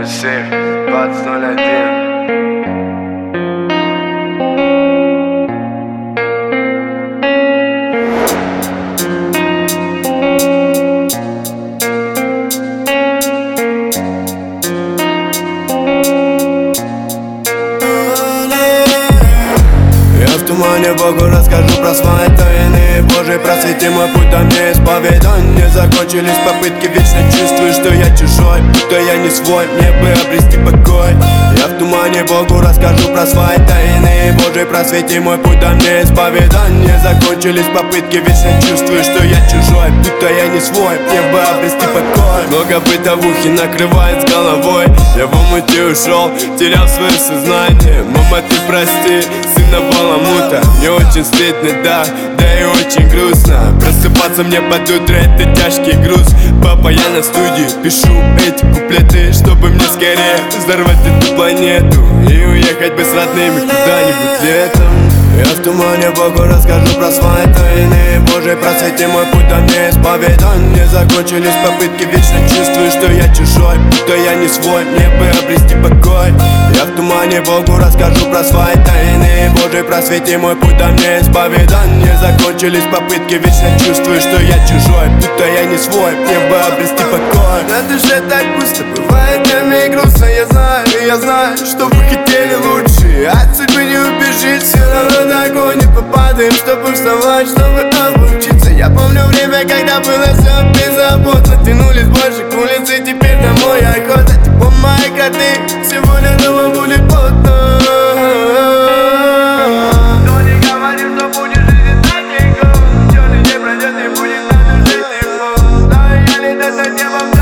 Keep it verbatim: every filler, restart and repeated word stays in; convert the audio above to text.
Сейф двадцать ноль один. В тумане Богу расскажу про свои тайны. Боже, просвети мой путь, дай мне исповедание. Закончились попытки, вечно чувствую, что я чужой, будто я не свой, мне бы обрести покой. Я в тумане Богу расскажу про свои тайны. Боже, просвети мой путь, дай мне исповедание. Закончились попытки, вечно чувствую, что я чужой, будто я не свой, мне бы обрести покой. Много бытовухи накрывает с головой. Я в омуте ушел, терял свое сознание. Мама, ты прости, сына баламута. Мне очень стыдно, да, да и очень грустно. Просыпаться мне под утро, это тяжкий груз. Папа, я на студии, пишу эти куплеты, чтобы мне скорее взорвать эту планету и уехать бы с родными куда-нибудь летом. Я в тумане Богу расскажу про свои тайны. Боже, просвети мой путь, дай мне исповедание. Закончились попытки, вечно чувствую, что я чужой, будто я не свой, мне бы обрести покой. Я в тумане Богу расскажу про свои тайны. Боже, просвети мой путь, дай мне исповедание. Закончились попытки, вечно чувствую, что я чужой, будто я не свой, мне бы обрести покой. На душе так пусто, бывает днями грустно. Я знаю, я знаю, что вы хотели лучше, от судьбы не убежишь, все равно догонит. Попадаем, чтобы вставать, чтобы обучиться. Я помню время, когда было все беззаботно. Тянулись больше к улице, теперь домой охота. Типа мои коты, сегодня дома будет плотно. Кто не говорит, что будет жизнь так легко, черный не пройдет и будет надо жить легко. Да, я летать над небом.